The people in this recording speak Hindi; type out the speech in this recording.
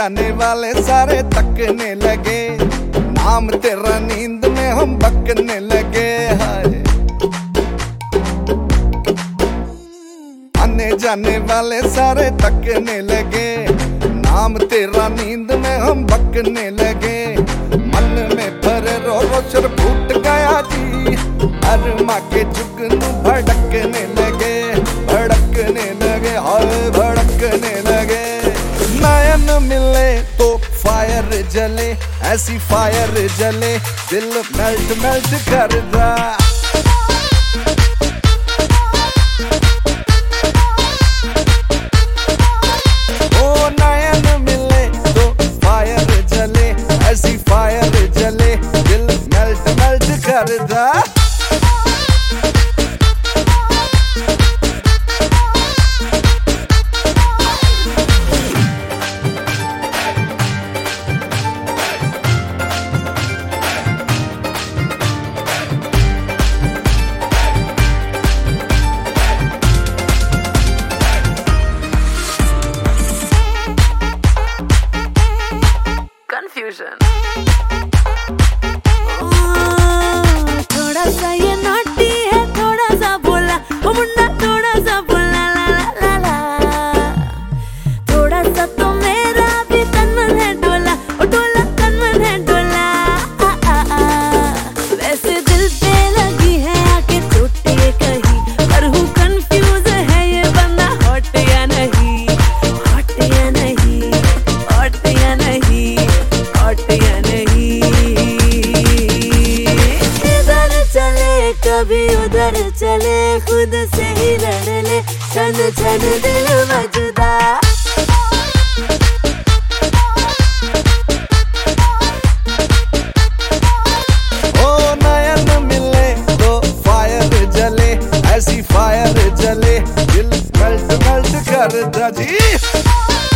जाने वाले सारे तकने लगे, नाम तेरा नींद में हम बकने लगे। हाय आने जाने वाले सारे तकने लगे, नाम तेरा नींद में हम बकने लगे। मन में भरे रो शर फूट गया जी, अरमा के जुगनू भड़कने लगे, भड़कने लगे, हाय भड़कने लगे। नयन मिले तो फायर जले, ऐसी फायर जले दिल मेल्ट मेल्ट कर दा। ओ नयन मिले तो फायर जले, ऐसी फायर जले दिल मेल्ट मेल्ट कर दा। Confusion. थोड़ा सा ये नॉटी है, थोड़ा सा बोला वो मुन्ना, थोड़ा सा बोला ला ला ला ला। थोड़ा सा तो मेरा भी तन मन है डोला, ओ डोला तन मन है डोला। वैसे दिल पे लगी है आके चोट ये कहीं, पर हूँ कंफ्यूज है ये बंदा हॉट या नहीं, हॉट या नहीं, हॉट या नहीं, हॉट या नहीं। इधर चले कभी उधर चले, खुद से ही लड़ ले छन छन दिल मजदा। ओ नयन मिले तो फायर जले, ऐसी फायर जले दिल मेल्ट मेल्ट कर दा जी।